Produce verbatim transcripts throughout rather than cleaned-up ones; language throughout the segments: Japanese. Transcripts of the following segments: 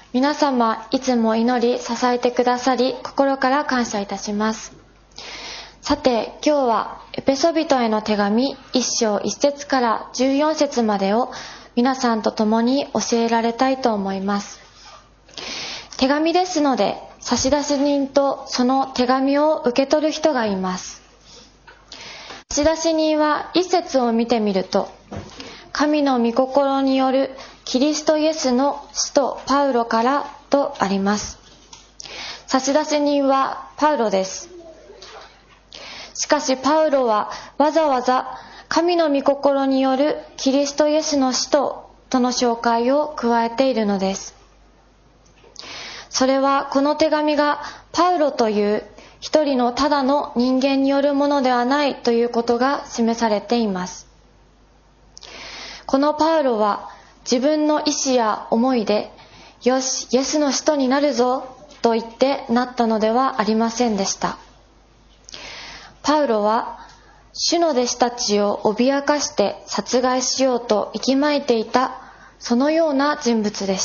皆様いつも祈り支えてくださり心から感謝いたします。さて今日はエペソビトへの手紙いっ章いっ節からじゅうよん節までを皆さんと共に教えられたいと思います。手紙ですので差出人とその手紙を受け取る人がいます。差出人はいっ節を見てみると、神の御心によるキリストイエスの使徒パウロからとあります。差出人はパウロです。しかしパウロはわざわざ神の御心によるキリストイエスの使徒との紹介を加えているのです。それはこの手紙がパウロという一人のただの人間によるものではないということが示されています。このパウロは自分の意志や思いで、よし、イエスの使徒になるぞと言ってなったのではありませんでした。パウロは主の弟子たちを脅かして殺害しようと息巻いていた、そのような人物でした。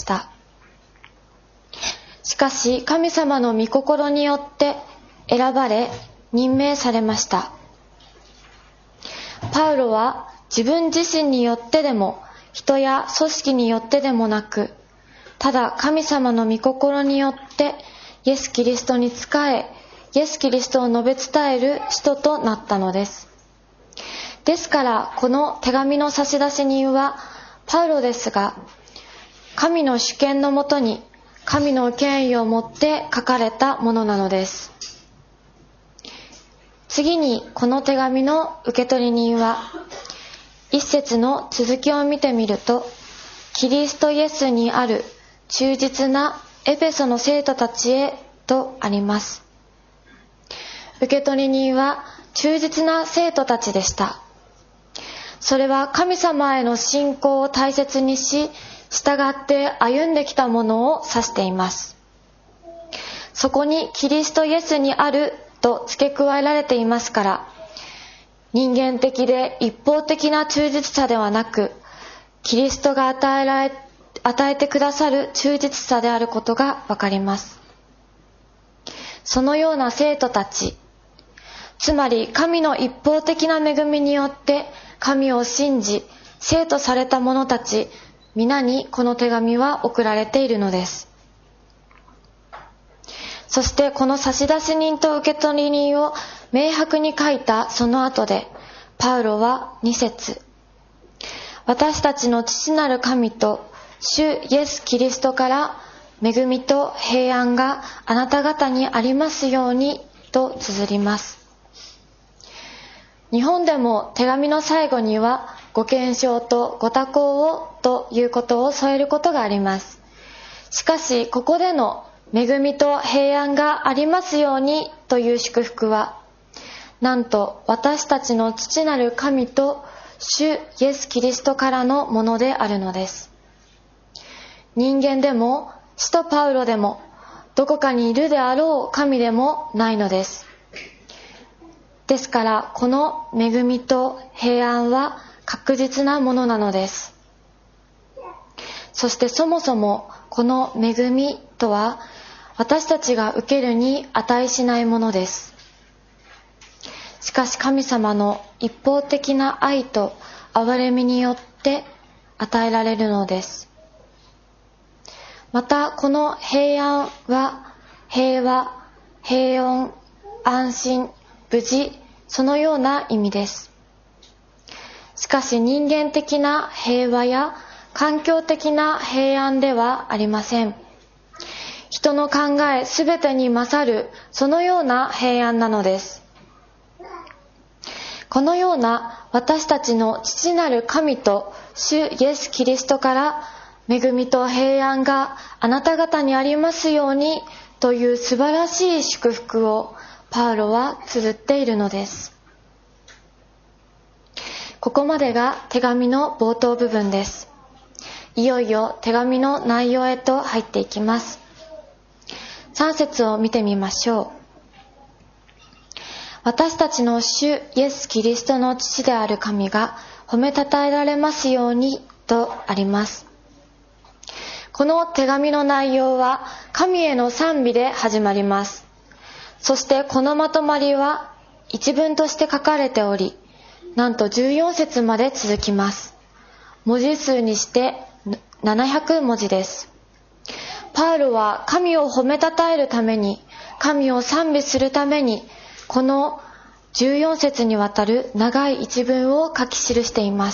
しかし神様の御心によって選ばれ任命されました。パウロは自分自身によってでも人や組織によってでもなく、ただ神様の御心によってイエス・キリストに仕え、イエス・キリストを述べ伝える使徒となったのです。ですからこの手紙の差出人はパウロですが、神の主権のもとに神の権威をもって書かれたものなのです。次にこの手紙の受取人は、一節の続きを見てみると、キリストイエスにある忠実なエペソの生徒たちへとあります。受取人は忠実な生徒たちでした。それは神様への信仰を大切にし、従って歩んできたものを指しています。そこにキリストイエスにあると付け加えられていますから、人間的で一方的な忠実さではなく、キリストが与えられ、与えてくださる忠実さであることがわかります。そのような生徒たち、つまり神の一方的な恵みによって神を信じ、生徒された者たち、皆にこの手紙は送られているのです。そしてこの差出人と受取人を明白に書いたその後で、パウロはに節、私たちの父なる神と主イエス・キリストから恵みと平安があなた方にありますようにと綴ります。日本でも手紙の最後にはご健勝とご多幸をということを添えることがあります。しかしここでの恵みと平安がありますようにという祝福は、なんと私たちの父なる神と主イエス・キリストからのものであるのです。人間でも使徒パウロでもどこかにいるであろう神でもないのです。ですからこの恵みと平安は確実なものなのです。そしてそもそもこの恵みとは私たちが受けるに値しないものです。しかし神様の一方的な愛と憐れみによって与えられるのです。またこの平安は平和、平穏、安心、無事、そのような意味です。しかし人間的な平和や環境的な平安ではありません。人の考えすべてに勝るそのような平安なのです。このような私たちの父なる神と主イエス・キリストから恵みと平安があなた方にありますようにという素晴らしい祝福をパウロは綴っているのです。ここまでが手紙の冒頭部分です。いよいよ手紙の内容へと入っていきます。さん節を見てみましょう。私たちの主イエス・キリストの父である神が褒めたたえられますようにとあります。 この手紙の内容は神への賛美で始まります。そしてこのまとまりは一文として書かれており、なんとじゅうよん節まで続きます。文字数にしてななひゃくもじです。パウロは神を褒めたたえるために、神を賛美するために、このじゅうよん節にわたる長い一文を書き記しています。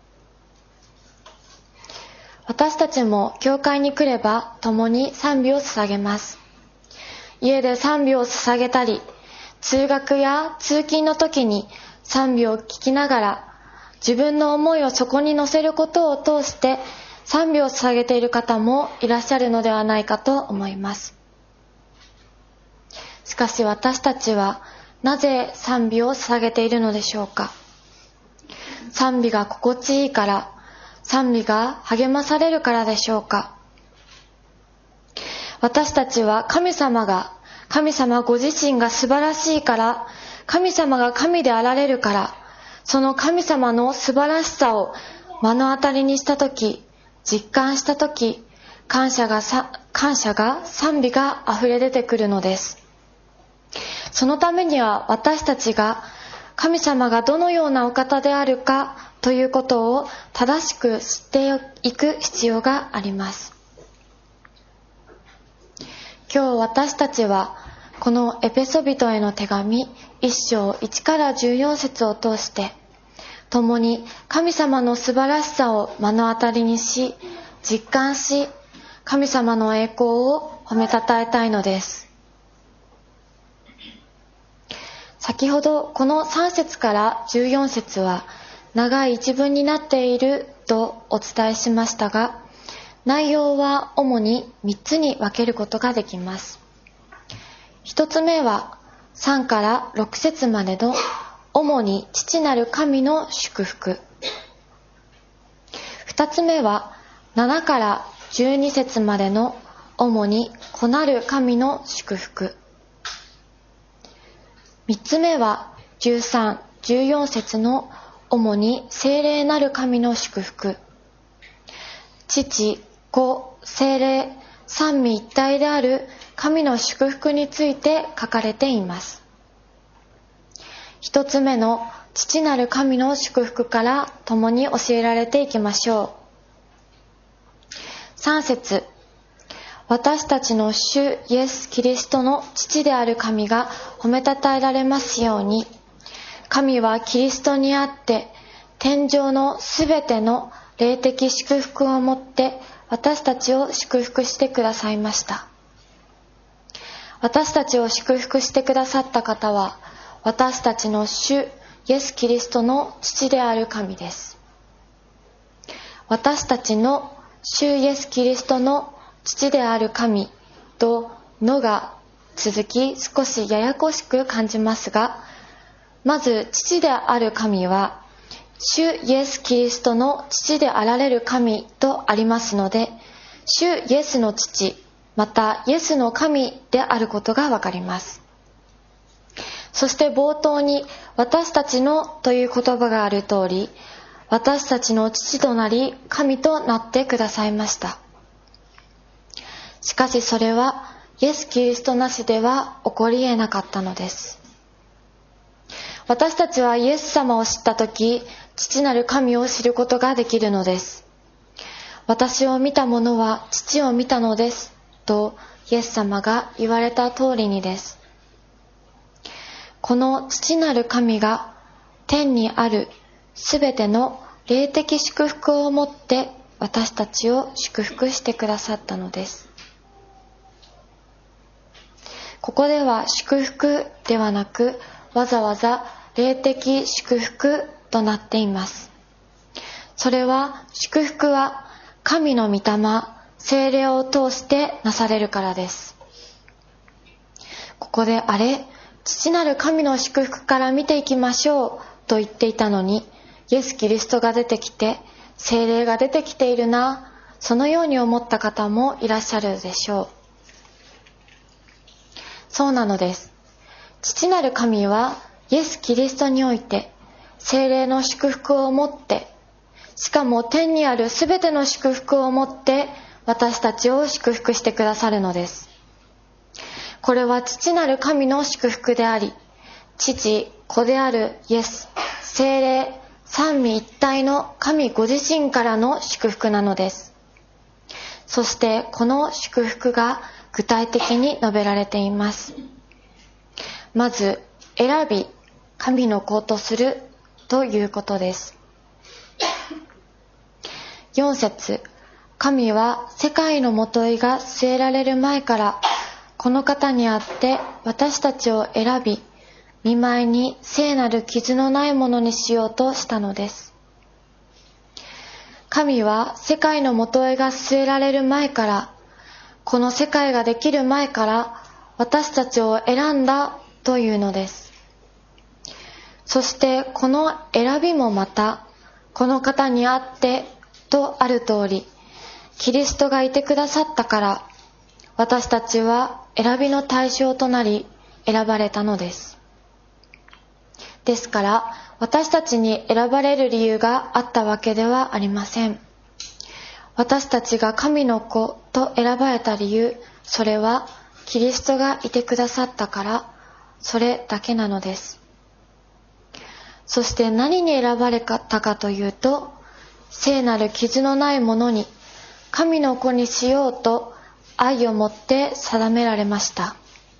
私たちも教会に来れば共に賛美を捧げます。家で賛美を捧げたり、通学や通勤の時に賛美を聞きながら、自分の思いをそこに乗せることを通して賛美を捧げている方もいらっしゃるのではないかと思います。しかし私たちはなぜ賛美を捧げているのでしょうか。賛美が心地いいから、賛美が励まされるからでしょうか。私たちは神様が、神様ご自身が素晴らしいから、神様が神であられるから、その神様の素晴らしさを目の当たりにしたとき、実感したとき、感謝がさ、感謝が賛美が溢れ出てくるのです。そのためには私たちが神様がどのようなお方であるかということを正しく知っていく必要があります。今日私たちはこのエペソビトへの手紙いっ章いちからじゅうよん節を通して共に神様の素晴らしさを目の当たりにし、実感し、神様の栄光を褒めたたえたいのです。先ほどこのさん節からじゅうよん節は長い一文になっているとお伝えしましたが、内容は主にみっつに分けることができます。ひとつめはさんからろく節までの主に父なる神の祝福。ふたつめはななからじゅうに節までの主に子なる神の祝福。みっつめはじゅうさん、じゅうよん節の主に聖霊なる神の祝福。父、子、聖霊、三位一体である神の祝福について書かれています。一つ目の父なる神の祝福から共に教えられていきましょう。さん節、私たちの主イエス・キリストの父である神が褒めたたえられますように、神はキリストにあって天上のすべての霊的祝福をもって私たちを祝福してくださいました。私たちを祝福してくださった方は、私たちの主イエス・キリストの父である神です。私たちの主イエス・キリストの父である神とのが続き少しややこしく感じますが、まず父である神は主イエス・キリストの父であられる神とありますので、主イエスの父またイエスの神であることがわかります。そして冒頭に私たちのという言葉がある通り、私たちの父となり神となってくださいました。しかしそれはイエス・キリストなしでは起こり得なかったのです。私たちはイエス様を知ったとき、父なる神を知ることができるのです。私を見た者は父を見たのですとイエス様が言われた通りにです。この父なる神が天にあるすべての霊的祝福をもって私たちを祝福してくださったのです。ここでは祝福ではなく、わざわざ霊的祝福となっています。それは祝福は神の御霊、聖霊を通してなされるからです。ここであれ、父なる神の祝福から見ていきましょうと言っていたのに、イエス・キリストが出てきて、聖霊が出てきているな、そのように思った方もいらっしゃるでしょう。そうなのです。父なる神はイエス・キリストにおいて聖霊の祝福をもって、しかも天にあるすべての祝福をもって私たちを祝福してくださるのです。これは父なる神の祝福であり、父、子であるイエス、聖霊、三位一体の神ご自身からの祝福なのです。そしてこの祝福が具体的に述べられています。まず、選び、神の子とするということです。よん節、神は世界のもといが据えられる前からこの方にあって私たちを選び、見舞いに聖なる傷のないものにしようとしたのです。神は世界のもといが据えられる前から、この世界ができる前から私たちを選んだというのです。そしてこの選びもまた、この方にあってとある通り、キリストがいてくださったから、私たちは選びの対象となり選ばれたのです。ですから、私たちに選ばれる理由があったわけではありません。私たちが神の子と選ばれた理由、それはキリストがいてくださったから、それだけなのです。そして何に選ばれたかというと、聖なる傷のないものに、神の子にしようと愛をもって定められました。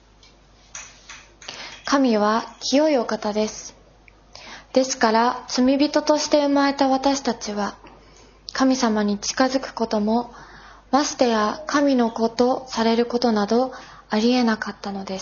神は清いお方です。ですから罪人として生まれた私たちは神様に近づくこともましてや神の子とされることなどありえなかったのです。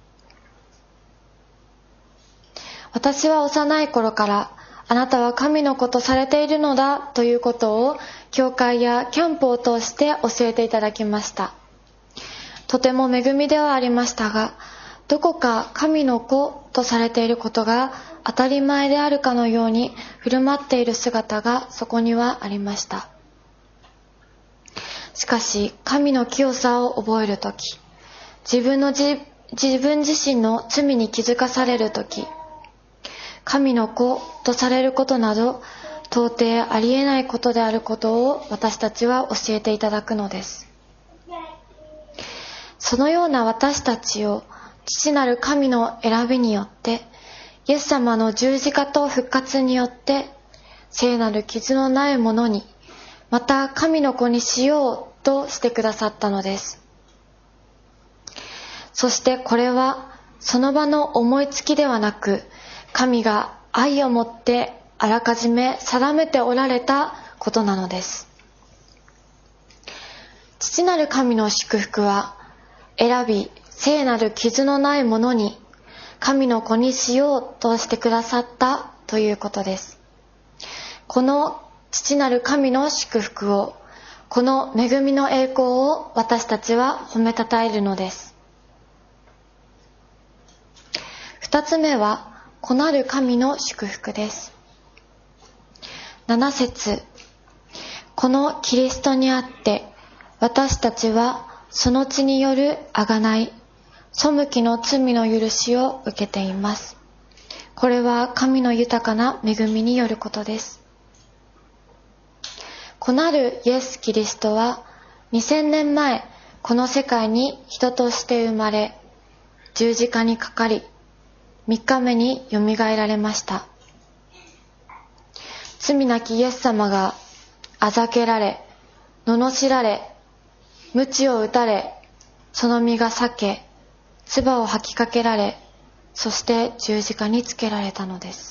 私は幼い頃からあなたは神の子とされているのだということを教会やキャンプを通して教えていただきました。とても恵みではありましたが、どこか神の子とされていることが当たり前であるかのように振る舞っている姿がそこにはありました。しかし神の清さを覚えるとき、自分のじ自分自身の罪に気づかされるとき、神の子とされることなど到底ありえないことであることを私たちは教えていただくのです。そのような私たちを父なる神の選びによって、イエス様の十字架と復活によって、聖なる傷のないものに、また神の子にしようとしてくださったのです。そしてこれは、その場の思いつきではなく、神が愛をもってあらかじめ定めておられたことなのです。父なる神の祝福は、選び、聖なる傷のないものに神の子にしようとしてくださったということです。この父なる神の祝福を、この恵みの栄光を私たちは褒めたたえるのです。二つ目は、子なる神の祝福です。七節、このキリストにあって私たちはその血による贖い、背きの罪の許しを受けています。これは神の豊かな恵みによることです。子なるイエス・キリストはにせんねんまえこの世界に人として生まれ、十字架にかかり、三日目によみがえられました。罪なきイエス様があざけられ、罵られ、鞭を打たれ、その身が裂け、唾を吐きかけられ、そして十字架につけられたのです。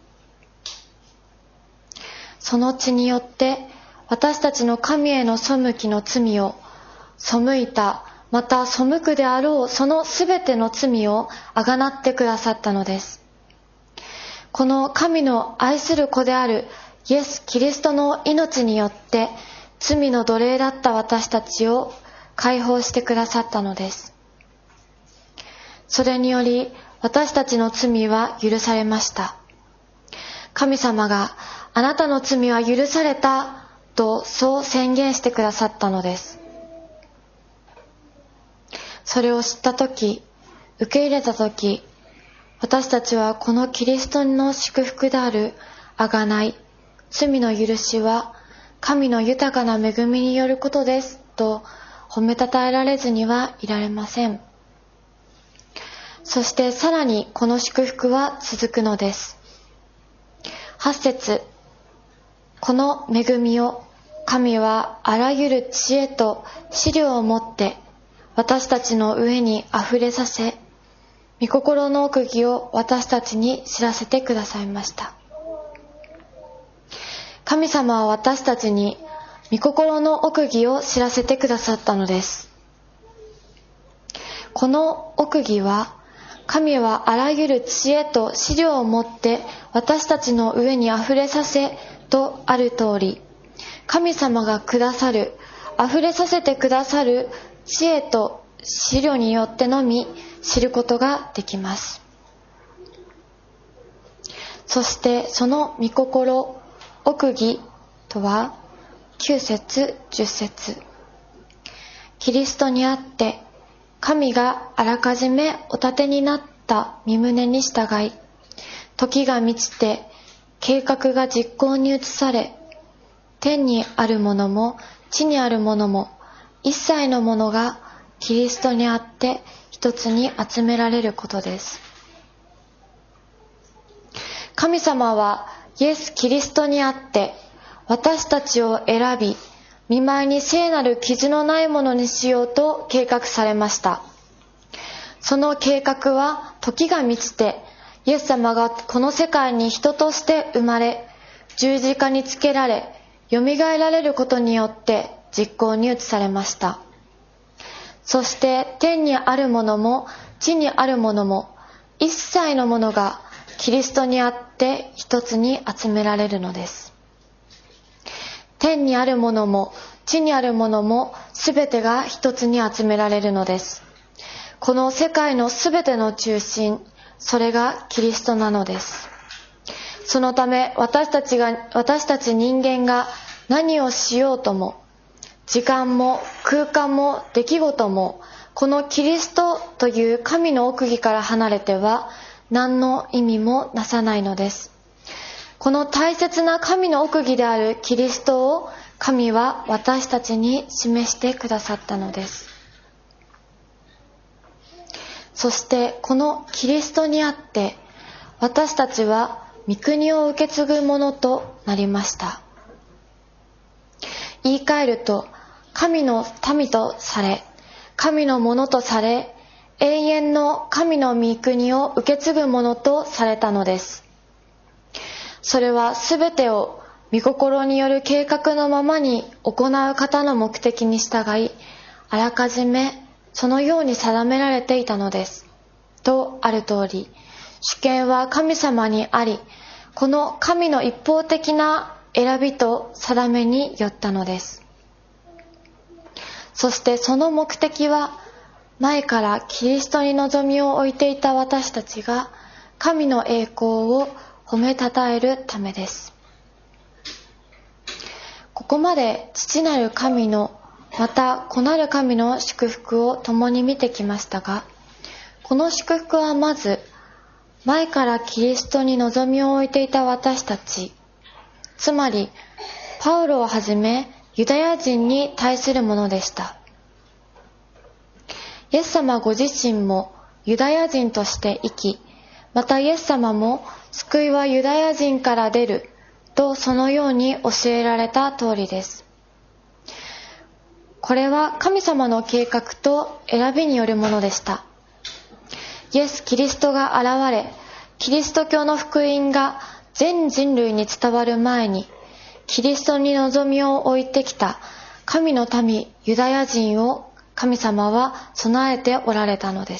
その血によって私たちの神への背きの罪を、背いた、また背くであろうそのすべての罪をあがなってくださったのです。この神の愛する子であるイエス・キリストの命によって罪の奴隷だった私たちを解放してくださったのです。それにより私たちの罪は許されました。神様があなたの罪は許されたとそう宣言してくださったのです。それを知ったとき、受け入れたとき、私たちはこのキリストの祝福である贖い、罪の許しは神の豊かな恵みによることですと褒めたたえられずにはいられません。そしてさらにこの祝福は続くのです。はち節、この恵みを神はあらゆる知恵と資料をもって私たちの上にあふれさせ、御心の奥義を私たちに知らせてくださいました。神様は私たちに御心の奥義を知らせてくださったのです。この奥義は、神はあらゆる知恵と資料をもって私たちの上にあふれさせとある通り、神様がくださる、あふれさせてくださる知恵と資料によってのみ知ることができます。そしてその御心、奥義とはきゅう節、じゅっ節。キリストにあって神があらかじめお立てになった御胸に従い、時が満ちて計画が実行に移され、天にあるものも地にあるものも一切のものがキリストにあって一つに集められることです。神様はイエス・キリストにあって私たちを選び、御前に聖なる傷のないものにしようと計画されました。その計画は時が満ちて、イエス様がこの世界に人として生まれ、十字架につけられ、よみがえられることによって実行に移されました。そして天にあるものも地にあるものも一切のものがキリストにあって一つに集められるのです。天にあるものも地にあるものもすべてが一つに集められるのです。この世界のすべての中心、それがキリストなのです。そのため私たちが、私たち人間が何をしようとも、時間も空間も出来事も、このキリストという神の奥義から離れては何の意味もなさないのです。この大切な神の奥義であるキリストを神は私たちに示してくださったのです。そしてこのキリストにあって私たちは御国を受け継ぐものとなりました。言い換えると、神の民とされ、神のものとされ、永遠の神の御国を受け継ぐものとされたのです。それはすべてを御心による計画のままに行う方の目的に従い、あらかじめそのように定められていたのです。とある通り、主権は神様にあり、この神の一方的な選びと定めによったのです。そしてその目的は、前からキリストに望みを置いていた私たちが神の栄光を褒めたたえるためです。ここまで父なる神の、また子なる神の祝福を共に見てきましたが、この祝福はまず、前からキリストに望みを置いていた私たち、つまりパウロをはじめユダヤ人に対するものでした。イエス様ご自身もユダヤ人として生き、またイエス様も救いはユダヤ人から出るとそのように教えられた通りです。これは神様の計画と選びによるものでした。イエス・キリストが現れ、キリスト教の福音が全人類に伝わる前に、キリストに望みを置いてきた神の民ユダヤ人を神様は備えておられたのです。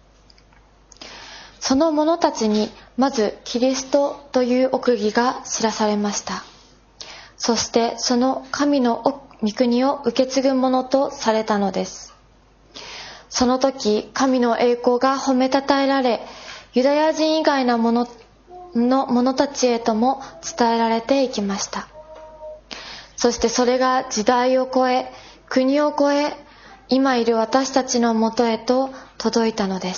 その者たちにまずキリストという奥義が知らされました。そしてその神の御国を受け継ぐものとされたのです。その時神の栄光が褒めたたえられ、ユダヤ人以外の者の者たちへとも伝えられていきました。そしてそれが時代を超え、国を超え、今いる私たちのもとへと届いたのです。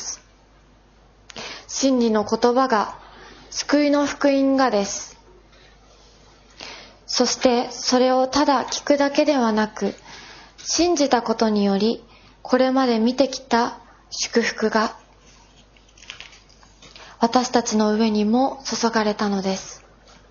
真理の言葉が、救いの福音がです。 そしてそれをただ聞くだけではなく、信じたことにより、これまで見てきた祝福が私たちの上にも注がれたのです。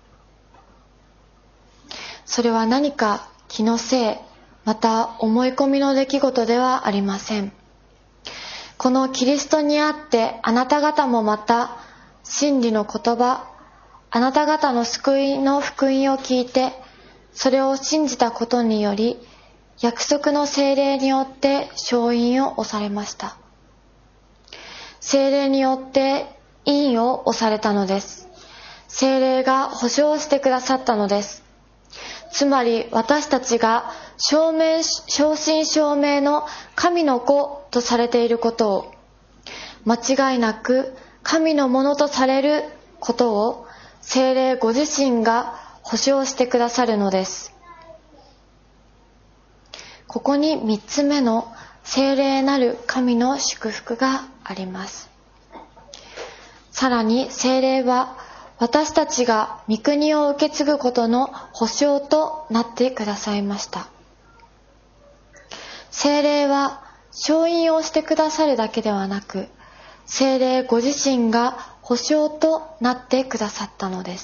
それは何か気のせい、また思い込みの出来事ではありません。このキリストにあってあなた方もまた真理の言葉、あなた方の救いの福音を聞いて、それを信じたことにより、約束の聖霊によって承印を押されました。聖霊によって印を押されたのです。聖霊が保証してくださったのです。つまり私たちが証明、正真正銘の神の子とされていることを、間違いなく神のものとされることを聖霊ご自身が保証してくださるのです。ここに三つ目の聖霊なる神の祝福があります。さらに聖霊は私たちが御国を受け継ぐことの保証となってくださいました。聖霊は承印をしてくださるだけではなく、聖霊ご自身が保証となってくださったのです。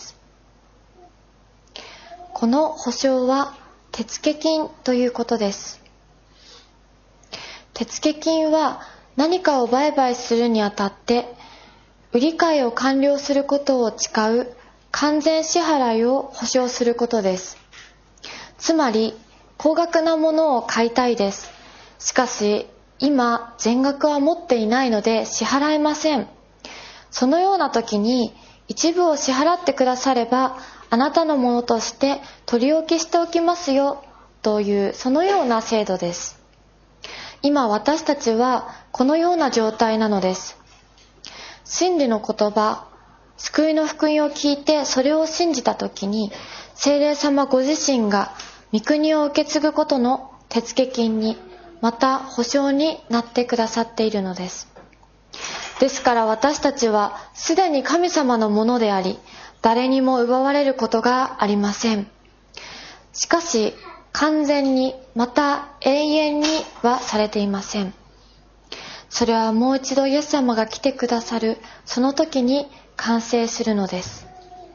この保証は手付金ということです。手付金は何かを売買するにあたって売り買いを完了することを誓う完全支払いを保証することです。つまり高額なものを買いたいです。しかし今全額は持っていないので支払えません。そのような時に一部を支払ってくださればあなたのものとして取り置きしておきますよというそのような制度です。今私たちはこのような状態なのです。真理の言葉、救いの福音を聞いてそれを信じたときに、聖霊様ご自身が御国を受け継ぐことの手付金に、また保証になってくださっているのです。ですから私たちはすでに神様のものであり、誰にも奪われることがありません。しかし完全にまた永遠にはされていません。それはもう一度イエス様が来てくださるその時に完成するのです。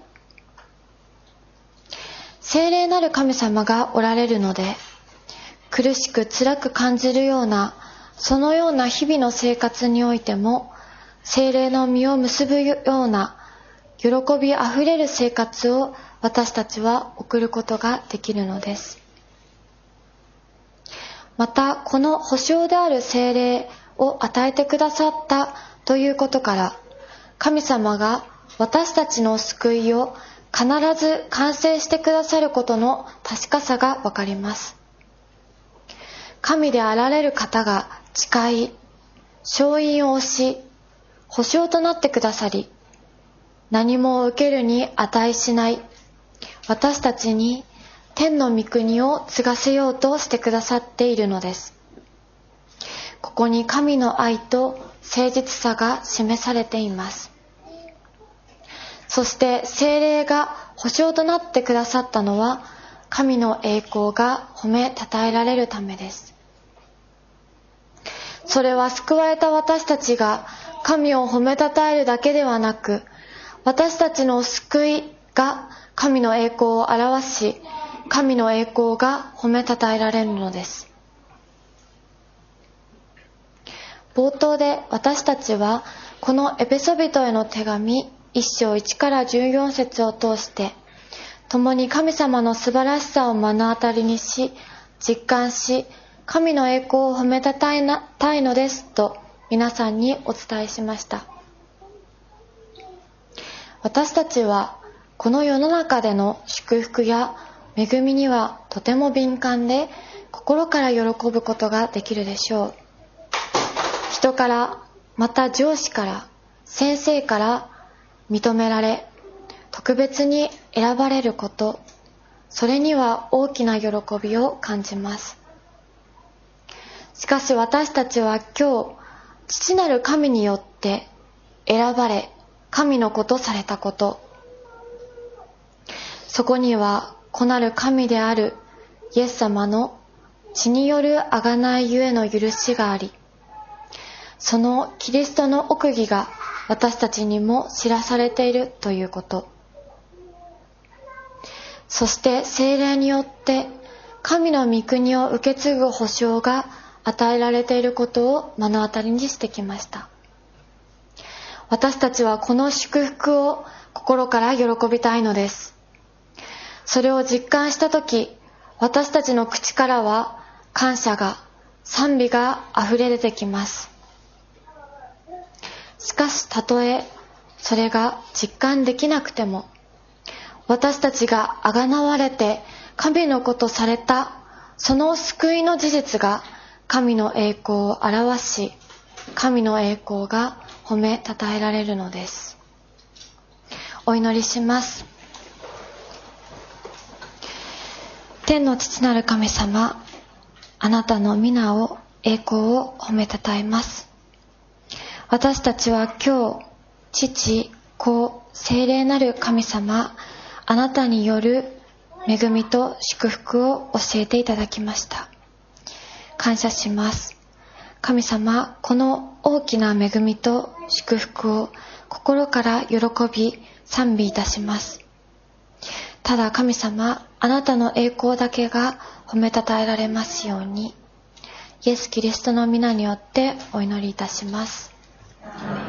聖霊なる神様がおられるので、苦しく辛く感じるようなそのような日々の生活においても、聖霊の実を結ぶような喜びあふれる生活を私たちは送ることができるのです。またこの保証である聖霊を与えてくださったということから、神様が私たちの救いを必ず完成してくださることの確かさがわかります。神であられる方が誓い、承印をし、保証となってくださり、何も受けるに値しない私たちに天の御国を継がせようとしてくださっているのです。ここに神の愛と誠実さが示されています。そして聖霊が保証となってくださったのは、神の栄光が褒めたたえられるためです。それは救われた私たちが神を褒めたたえるだけではなく、私たちの救いが神の栄光を表し、神の栄光が褒めたたえられるのです。冒頭で私たちはこのエペソビトへの手紙一章いちからじゅうよん節を通して共に神様の素晴らしさを目の当たりにし、実感し、神の栄光を褒めたたえたいのですと皆さんにお伝えしました。私たちはこの世の中での祝福や恵みにはとても敏感で、心から喜ぶことができるでしょう。人から、また上司から、先生から認められ、特別に選ばれること、それには大きな喜びを感じます。しかし私たちは今日、父なる神によって選ばれ、神の子とされたこと、そこには子なる神であるイエス様の血による贖いゆえの許しがあり、そのキリストの奥義が私たちにも知らされているということ。そして聖霊によって神の御国を受け継ぐ保証が与えられていることを目の当たりにしてきました。私たちはこの祝福を心から喜びたいのです。それを実感したとき、私たちの口からは感謝が、賛美があふれ出てきます。しかしたとえそれが実感できなくても、私たちが贖われて神の子とされたその救いの事実が神の栄光を表し、神の栄光が褒めたたえられるのです。お祈りします。天の父なる神様、あなたの皆を栄光を褒めたたえます。私たちは今日、父、子、聖霊なる神様、あなたによる恵みと祝福を教えていただきました。感謝します。神様、この大きな恵みと祝福を心から喜び賛美いたします。ただ神様、あなたの栄光だけが褒めたたえられますように、イエス・キリストの皆によってお祈りいたします。